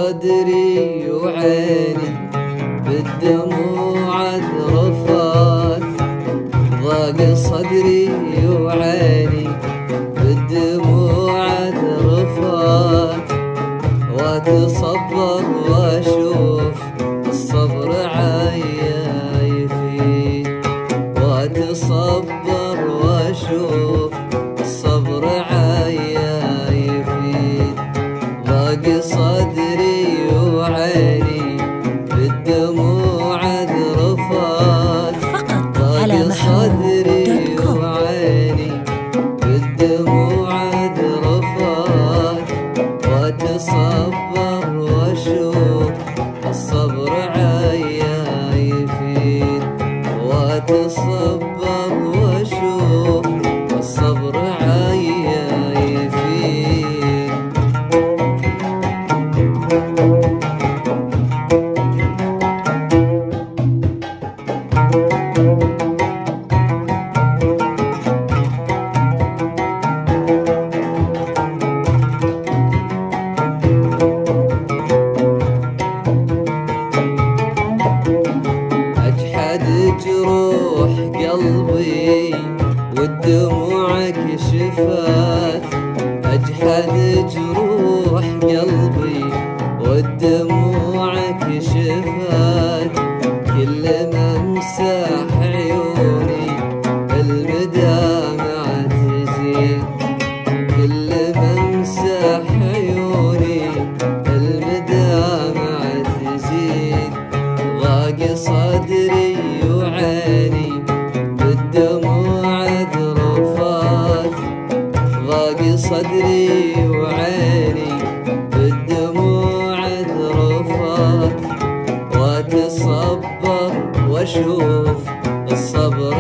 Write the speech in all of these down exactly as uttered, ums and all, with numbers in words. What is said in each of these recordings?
صدري وعيني بالدموع ذرفات، ضاق صدري وعيني بالدموع ذرفات، واتصبر واشوف الصبر عيايفي، واتصبر واشوف الصبر عيايفي، ضاق صدري وعيني بالدموع ذرفات، ضاق صدري وعيني بالدموع ذرفات، واتصبر واشوف الصبر عيايفي، واتصبر واشوف الصبر عيايفي. جروح قلبي والدموع كشفات، أجحد جروح قلبي والدموع كشفات، كل ما امسح عيوني المدامع تزيد، كل ما امسح عيوني المدامع تزيد، ضاق صدري وعيني بالدموع ذرفات، ضاق صدري وعيني بالدموع ذرفات، واتصبر واشوف الصبر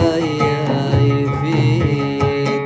عيايفيد.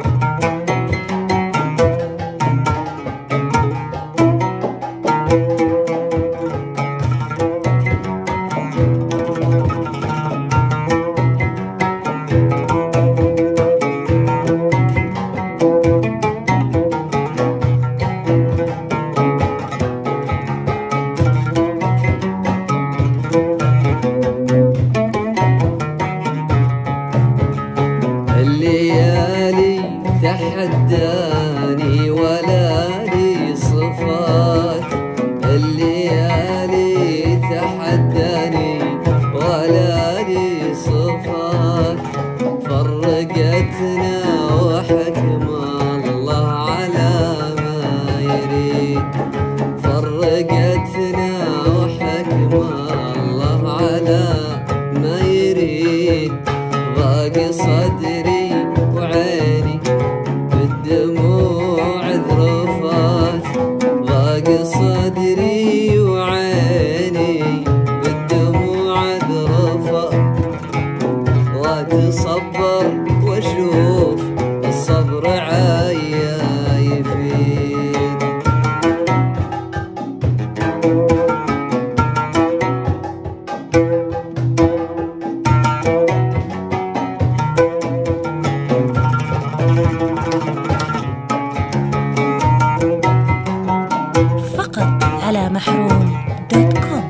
الليالي تحداني ولا لي صفات، الليالي تحداني ولا لي صفات، فرقتنا وحكم الله على ما يريد، فرقتنا وحكم الله على ما يريد، ضاق صدري وعيني بالدموع ذرفات، ضاق صدري وعيني بالدموع ذرفات، واتصبر واشوف الصبر عيايفيد. على محروم دوت كوم.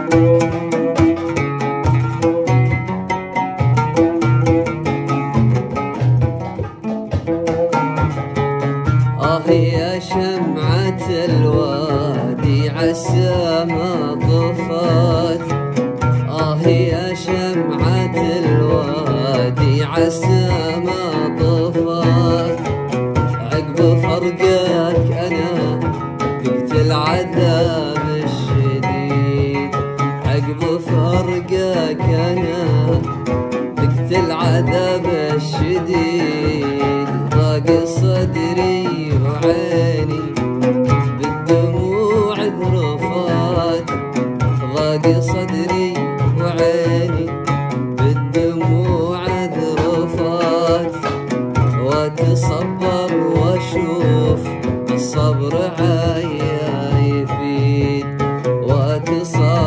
آه يا شمعة الوادي عسى ما طفت، آه يا شمعة الوادي عسى ما طفت، عقب فرقك أنا ذقت العذاب الشديد، عقب فرقك أنا ذقت العذاب الشديد، ضاق صدري وعيني بالدموع ذرفات، ضاق صدري وعيني بالدموع ذرفات، واتصبر واشوف الصبر عيايفيد، واتصبر